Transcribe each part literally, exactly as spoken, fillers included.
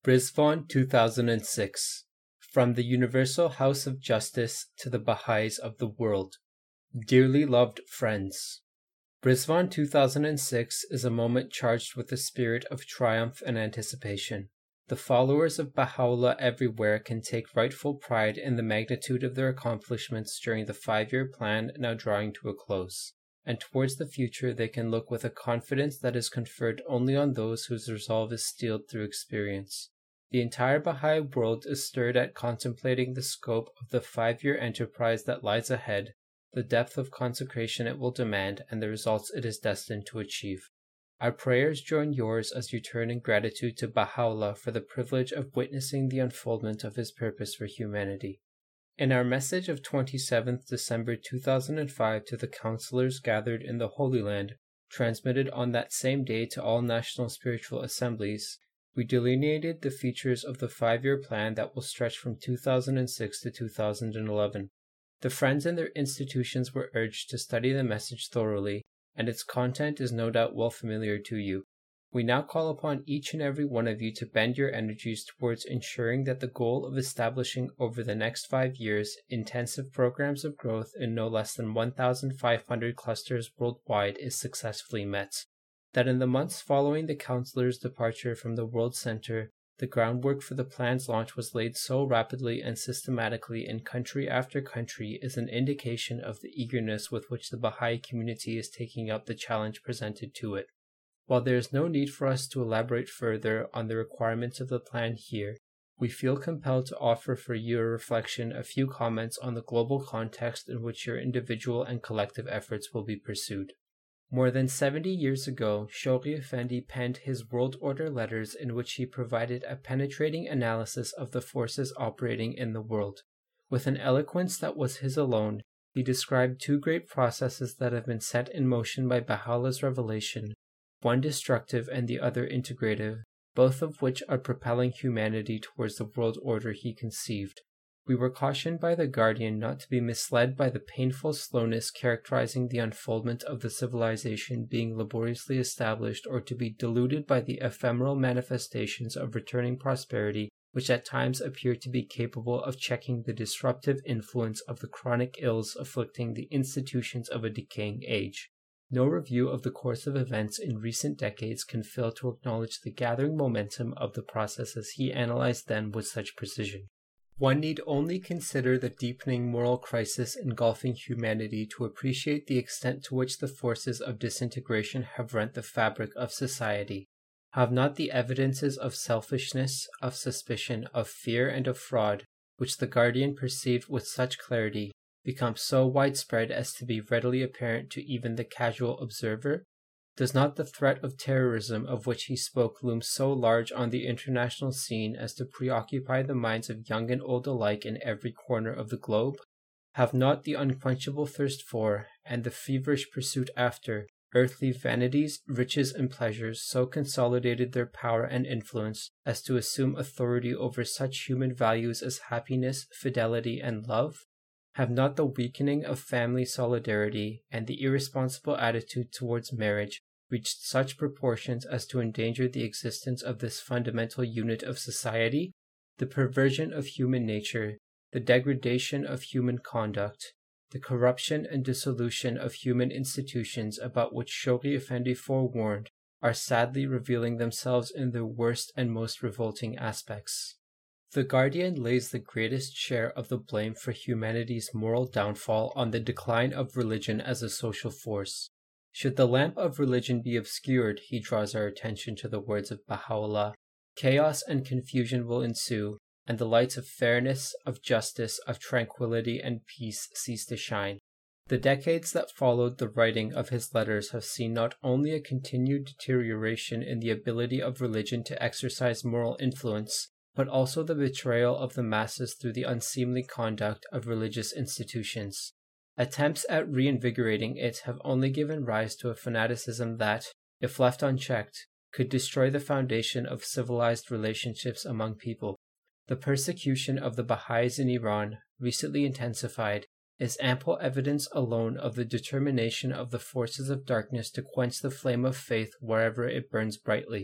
Brisbane two thousand six. From the Universal House of Justice to the Baha'is of the World. Dearly loved friends. Brisbane two thousand six is a moment charged with the spirit of triumph and anticipation. The followers of Baha'u'llah everywhere can take rightful pride in the magnitude of their accomplishments during the five-year plan now drawing to a close, and towards the future they can look with a confidence that is conferred only on those whose resolve is steeled through experience. The entire Baha'i world is stirred at contemplating the scope of the five-year enterprise that lies ahead, the depth of consecration it will demand, and the results it is destined to achieve. Our prayers join yours as you turn in gratitude to Baha'u'llah for the privilege of witnessing the unfoldment of his purpose for humanity. In our message of twenty-seventh December two thousand five to the counselors gathered in the Holy Land, transmitted on that same day to all national spiritual assemblies, we delineated the features of the five-year plan that will stretch from two thousand six to two thousand eleven. The friends and their institutions were urged to study the message thoroughly, and its content is no doubt well familiar to you. We now call upon each and every one of you to bend your energies towards ensuring that the goal of establishing over the next five years intensive programs of growth in no less than one thousand five hundred clusters worldwide is successfully met. That in the months following the counselors' departure from the World Center, the groundwork for the plan's launch was laid so rapidly and systematically in country after country is an indication of the eagerness with which the Baha'i community is taking up the challenge presented to it. While there is no need for us to elaborate further on the requirements of the plan here, we feel compelled to offer for your reflection a few comments on the global context in which your individual and collective efforts will be pursued. More than seventy years ago, Shoghi Effendi penned his World Order letters in which he provided a penetrating analysis of the forces operating in the world. With an eloquence that was his alone, he described two great processes that have been set in motion by Baha'u'llah's revelation, one destructive and the other integrative, both of which are propelling humanity towards the world order he conceived. We were cautioned by the Guardian not to be misled by the painful slowness characterizing the unfoldment of the civilization being laboriously established, or to be deluded by the ephemeral manifestations of returning prosperity which at times appear to be capable of checking the disruptive influence of the chronic ills afflicting the institutions of a decaying age. No review of the course of events in recent decades can fail to acknowledge the gathering momentum of the processes he analyzed then with such precision. One need only consider the deepening moral crisis engulfing humanity to appreciate the extent to which the forces of disintegration have rent the fabric of society. Have not the evidences of selfishness, of suspicion, of fear, and of fraud, which the Guardian perceived with such clarity, become so widespread as to be readily apparent to even the casual observer? Does not the threat of terrorism of which he spoke loom so large on the international scene as to preoccupy the minds of young and old alike in every corner of the globe? Have not the unquenchable thirst for, and the feverish pursuit after, earthly vanities, riches, and pleasures so consolidated their power and influence as to assume authority over such human values as happiness, fidelity, and love? Have not the weakening of family solidarity and the irresponsible attitude towards marriage reached such proportions as to endanger the existence of this fundamental unit of society? The perversion of human nature, the degradation of human conduct, the corruption and dissolution of human institutions about which Shoghi Effendi forewarned are sadly revealing themselves in their worst and most revolting aspects. The Guardian lays the greatest share of the blame for humanity's moral downfall on the decline of religion as a social force. Should the lamp of religion be obscured, he draws our attention to the words of Baha'u'llah, chaos and confusion will ensue, and the lights of fairness, of justice, of tranquility, and peace cease to shine. The decades that followed the writing of his letters have seen not only a continued deterioration in the ability of religion to exercise moral influence, but also the betrayal of the masses through the unseemly conduct of religious institutions. Attempts at reinvigorating it have only given rise to a fanaticism that, if left unchecked, could destroy the foundation of civilized relationships among people. The persecution of the Baha'is in Iran, recently intensified, is ample evidence alone of the determination of the forces of darkness to quench the flame of faith wherever it burns brightly.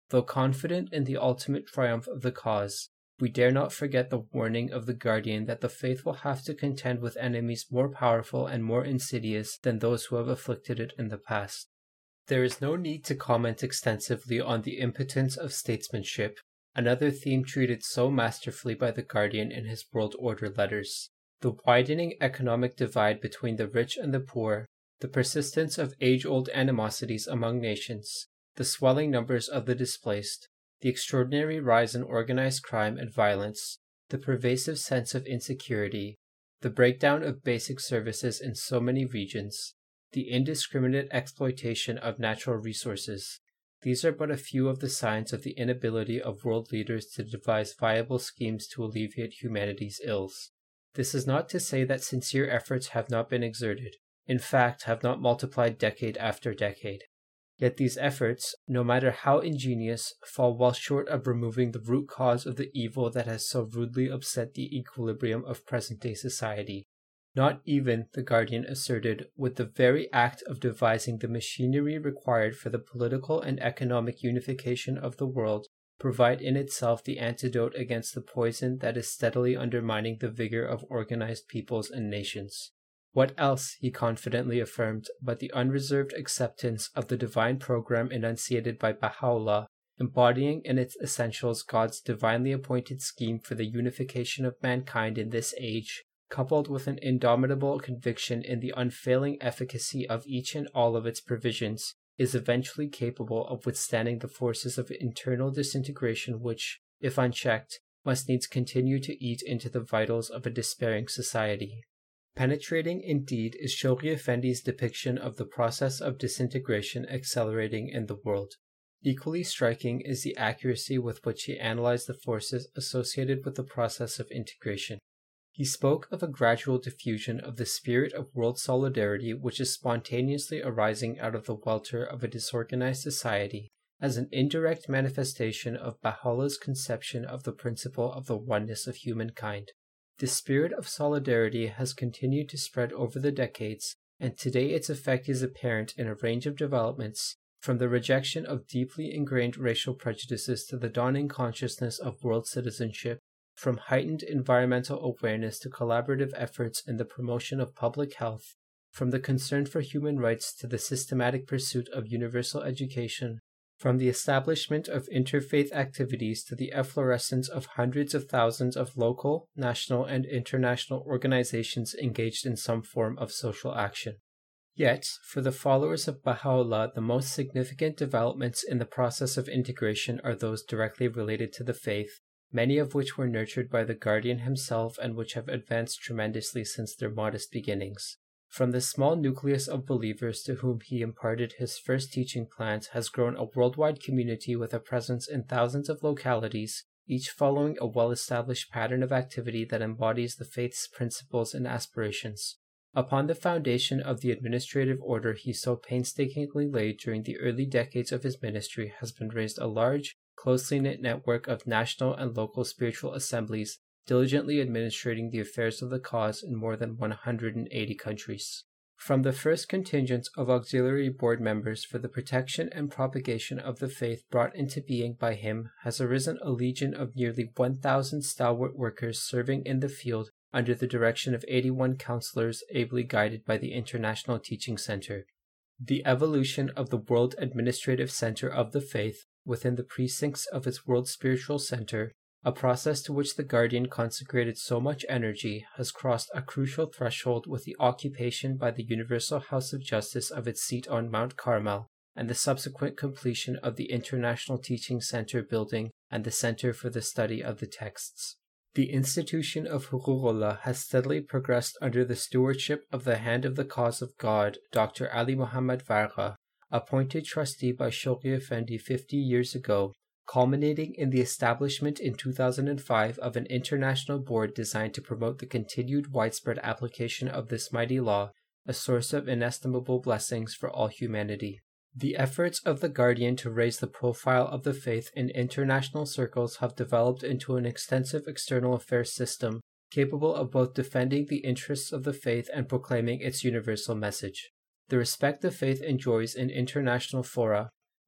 Though confident in the ultimate triumph of the cause, we dare not forget the warning of the Guardian that the faith will have to contend with enemies more powerful and more insidious than those who have afflicted it in the past. There is no need to comment extensively on the impotence of statesmanship, another theme treated so masterfully by the Guardian in his World Order letters. The widening economic divide between the rich and the poor, the persistence of age-old animosities among nations, the swelling numbers of the displaced, the extraordinary rise in organized crime and violence, the pervasive sense of insecurity, the breakdown of basic services in so many regions, the indiscriminate exploitation of natural resources. These are but a few of the signs of the inability of world leaders to devise viable schemes to alleviate humanity's ills. This is not to say that sincere efforts have not been exerted, in fact, have not multiplied decade after decade. Yet these efforts, no matter how ingenious, fall well short of removing the root cause of the evil that has so rudely upset the equilibrium of present-day society. Not even, the Guardian asserted, would the very act of devising the machinery required for the political and economic unification of the world provide in itself the antidote against the poison that is steadily undermining the vigor of organized peoples and nations. What else, he confidently affirmed, but the unreserved acceptance of the divine program enunciated by Baha'u'llah, embodying in its essentials God's divinely appointed scheme for the unification of mankind in this age, coupled with an indomitable conviction in the unfailing efficacy of each and all of its provisions, is eventually capable of withstanding the forces of internal disintegration which, if unchecked, must needs continue to eat into the vitals of a despairing society. Penetrating, indeed, is Shoghi Effendi's depiction of the process of disintegration accelerating in the world. Equally striking is the accuracy with which he analyzed the forces associated with the process of integration. He spoke of a gradual diffusion of the spirit of world solidarity which is spontaneously arising out of the welter of a disorganized society as an indirect manifestation of Baha'u'llah's conception of the principle of the oneness of humankind. This spirit of solidarity has continued to spread over the decades, and today its effect is apparent in a range of developments, from the rejection of deeply ingrained racial prejudices to the dawning consciousness of world citizenship, from heightened environmental awareness to collaborative efforts in the promotion of public health, from the concern for human rights to the systematic pursuit of universal education, from the establishment of interfaith activities to the efflorescence of hundreds of thousands of local, national, and international organizations engaged in some form of social action. Yet, for the followers of Baha'u'llah, the most significant developments in the process of integration are those directly related to the faith, many of which were nurtured by the Guardian himself and which have advanced tremendously since their modest beginnings. From the small nucleus of believers to whom he imparted his first teaching plans has grown a worldwide community with a presence in thousands of localities, each following a well-established pattern of activity that embodies the faith's principles and aspirations. Upon the foundation of the administrative order he so painstakingly laid during the early decades of his ministry has been raised a large, closely knit network of national and local spiritual assemblies diligently administrating the affairs of the cause in more than one hundred eighty countries. From the first contingent of auxiliary board members for the protection and propagation of the faith brought into being by him has arisen a legion of nearly one thousand stalwart workers serving in the field under the direction of eighty-one counselors ably guided by the International Teaching Center. The evolution of the World Administrative Center of the Faith within the precincts of its World Spiritual Center, a process to which the Guardian consecrated so much energy, has crossed a crucial threshold with the occupation by the Universal House of Justice of its seat on Mount Carmel, and the subsequent completion of the International Teaching Center building and the Center for the Study of the Texts. The institution of Hugurullah has steadily progressed under the stewardship of the Hand of the Cause of God, Doctor Ali Muhammad Varga, appointed trustee by Shoghi Effendi fifty years ago, culminating in the establishment in two thousand five of an international board designed to promote the continued widespread application of this mighty law, a source of inestimable blessings for all humanity. The efforts of the Guardian to raise the profile of the faith in international circles have developed into an extensive external affairs system, capable of both defending the interests of the faith and proclaiming its universal message. The respect the faith enjoys in international fora,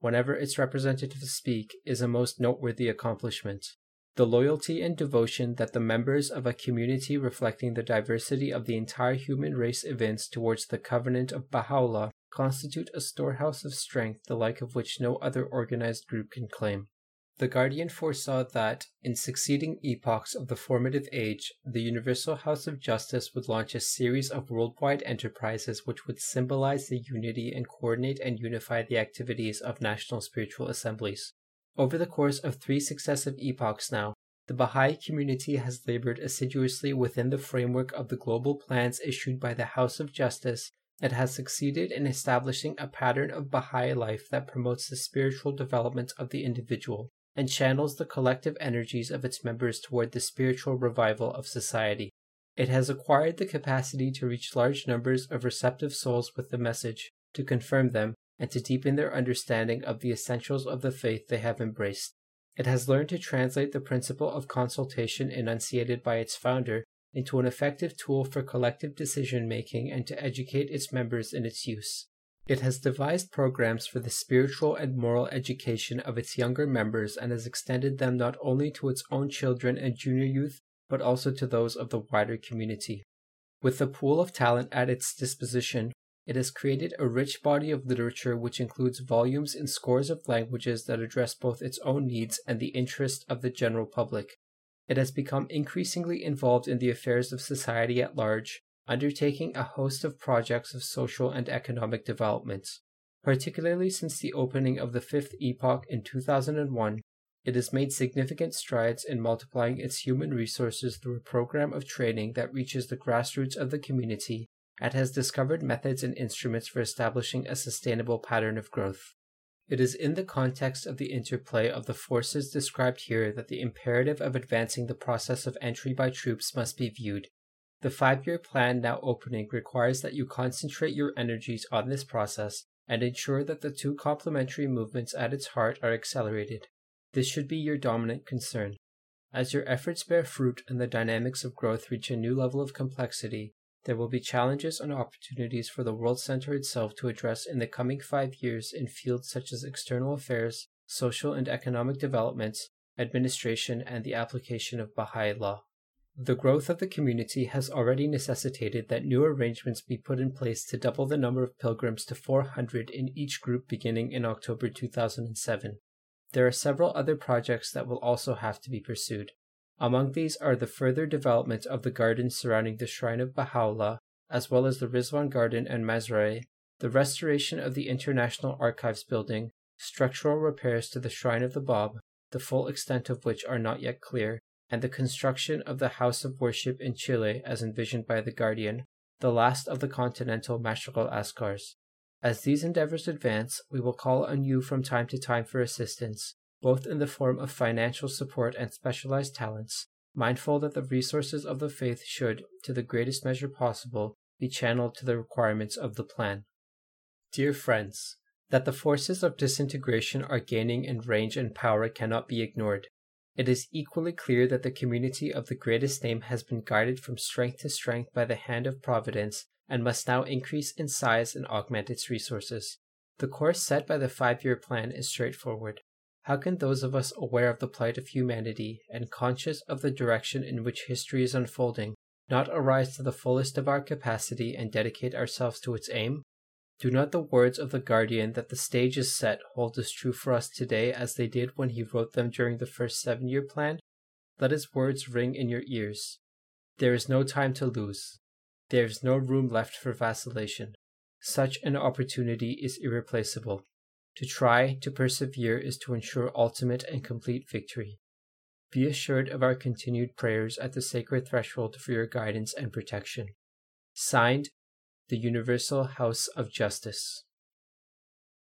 whenever its representatives speak, is a most noteworthy accomplishment. The loyalty and devotion that the members of a community reflecting the diversity of the entire human race evince towards the covenant of Baha'u'llah constitute a storehouse of strength the like of which no other organized group can claim. The Guardian foresaw that, in succeeding epochs of the formative age, the Universal House of Justice would launch a series of worldwide enterprises which would symbolize the unity and coordinate and unify the activities of national spiritual assemblies. Over the course of three successive epochs now, the Baha'i community has labored assiduously within the framework of the global plans issued by the House of Justice and has succeeded in establishing a pattern of Baha'i life that promotes the spiritual development of the individual and channels the collective energies of its members toward the spiritual revival of society. It has acquired the capacity to reach large numbers of receptive souls with the message, to confirm them, and to deepen their understanding of the essentials of the faith they have embraced. It has learned to translate the principle of consultation enunciated by its founder into an effective tool for collective decision-making and to educate its members in its use. It has devised programs for the spiritual and moral education of its younger members and has extended them not only to its own children and junior youth, but also to those of the wider community. With the pool of talent at its disposition, it has created a rich body of literature which includes volumes in scores of languages that address both its own needs and the interest of the general public. It has become increasingly involved in the affairs of society at large, undertaking a host of projects of social and economic development. Particularly since the opening of the fifth epoch in two thousand one, it has made significant strides in multiplying its human resources through a program of training that reaches the grassroots of the community and has discovered methods and instruments for establishing a sustainable pattern of growth. It is in the context of the interplay of the forces described here that the imperative of advancing the process of entry by troops must be viewed. The five-year plan now opening requires that you concentrate your energies on this process and ensure that the two complementary movements at its heart are accelerated. This should be your dominant concern. As your efforts bear fruit and the dynamics of growth reach a new level of complexity, there will be challenges and opportunities for the World Center itself to address in the coming five years in fields such as external affairs, social and economic developments, administration, and the application of Baha'i law. The growth of the community has already necessitated that new arrangements be put in place to double the number of pilgrims to four hundred in each group beginning in October two thousand seven. There are several other projects that will also have to be pursued. Among these are the further development of the gardens surrounding the Shrine of Baha'u'llah, as well as the Rizwan Garden and Mazra'e, the restoration of the International Archives building, structural repairs to the Shrine of the Bab, the full extent of which are not yet clear, and the construction of the House of Worship in Chile as envisioned by the Guardian, the last of the continental Mashriq al-Askars. As these endeavors advance, we will call on you from time to time for assistance, both in the form of financial support and specialized talents, mindful that the resources of the faith should, to the greatest measure possible, be channeled to the requirements of the plan. Dear friends, that the forces of disintegration are gaining in range and power cannot be ignored. It is equally clear that the community of the greatest name has been guided from strength to strength by the hand of Providence and must now increase in size and augment its resources. The course set by the five-year plan is straightforward. How can those of us aware of the plight of humanity and conscious of the direction in which history is unfolding not arise to the fullest of our capacity and dedicate ourselves to its aim? Do not the words of the Guardian that the stage is set hold as true for us today as they did when he wrote them during the first seven-year plan? Let his words ring in your ears. There is no time to lose. There is no room left for vacillation. Such an opportunity is irreplaceable. To try to persevere is to ensure ultimate and complete victory. Be assured of our continued prayers at the sacred threshold for your guidance and protection. Signed, the Universal House of Justice.